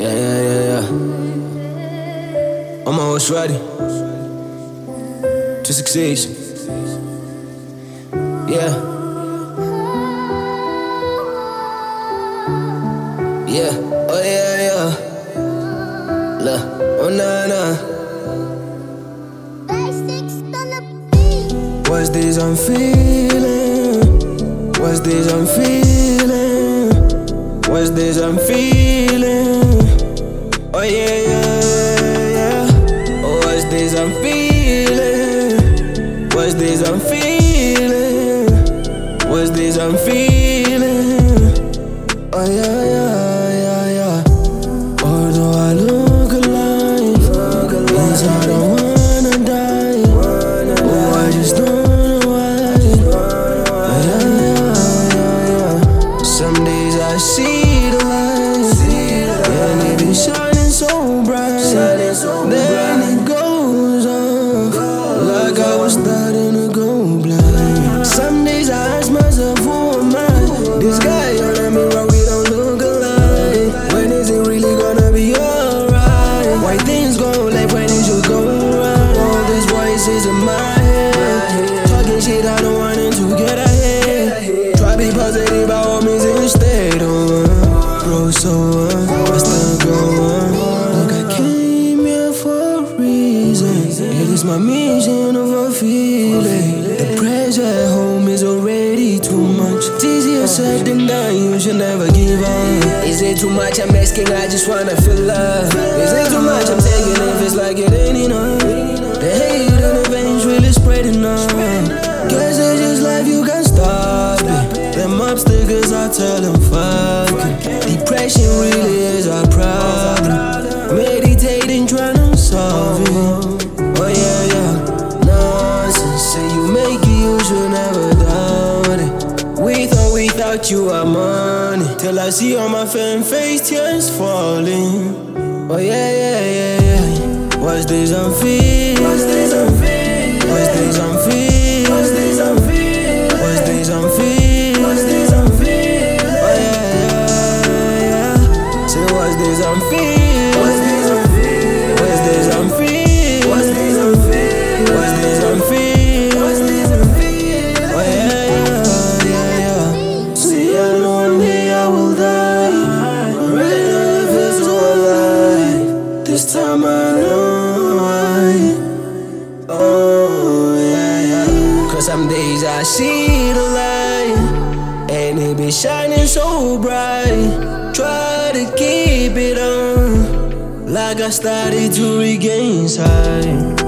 Yeah. I'm almost ready to succeed. Yeah. Oh yeah. Look, oh nah. What's this I'm feeling? What's this I'm feeling? What's this I'm feeling? Oh yeah. Oh, what's this I'm feeling? What's this I'm feeling? What's this I'm feeling? Oh yeah. Although I look alive, inside I wanna die. Oh, I just don't know why. Yeah. Some days I see the light, and it be shining so bright. Then it goes off, like I was starting to go blind. Some days I ask myself, who am I? This guy on me wrong, we don't look alike. When is it really gonna be alright? Why things go left when it should go right? All these voices in my head, talking shit I don't want it to get ahead. Try be positive by all means instead. Bro, so I still go on. Look, I came here for a reason. It is my mission of a feeling. The pressure at home is already too much. It's easier said than done, you should never give up. Is it too much I'm asking, I just wanna feel love. Is it too much I'm taking if it's like it ain't enough? The hate and eventually spreading up. Guess it's just life, you can't stop it. Them obstacles, I tell them fuck it. Depression really is our problem. Meditating, trying to solve it. Oh yeah. Nonsense, say you make it, you should never doubt it. With or without you, I'm on it. Till I see all my fan face, tears falling. Oh yeah. What's this I'm feeling? What's this I'm feeling? What's this I'm feeling? What's this I'm feeling? What's this I'm feeling? What's this I'm feeling? Oh yeah. Say what's this I'm feeling? What's this I'm feeling? What's this I'm feeling? What's this I'm feeling? What's this I'm feeling? What's this I'm feeling? Oh yeah. See, I know one day I will die. Right now it feels so alive. This time I know why. Oh yeah. Cause some days I see the light, and it be shining so bright. Try to keep it on, like I started to regain sight.